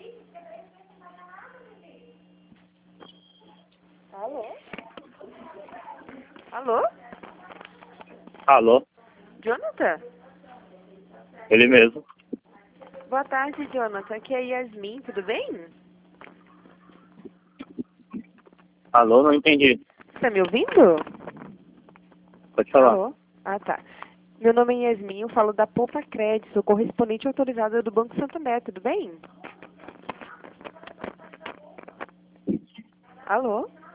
Alô? Alô? Alô? Jonathan? Ele mesmo. Boa tarde, Jonathan. Aqui é Yasmin, tudo bem? Alô, não entendi. Você tá me ouvindo? Pode falar. Alô? Ah, tá. Meu nome é Yasmin, eu falo da Poupa Crédito, sou correspondente autorizada do Banco Santander, tudo bem? Alô?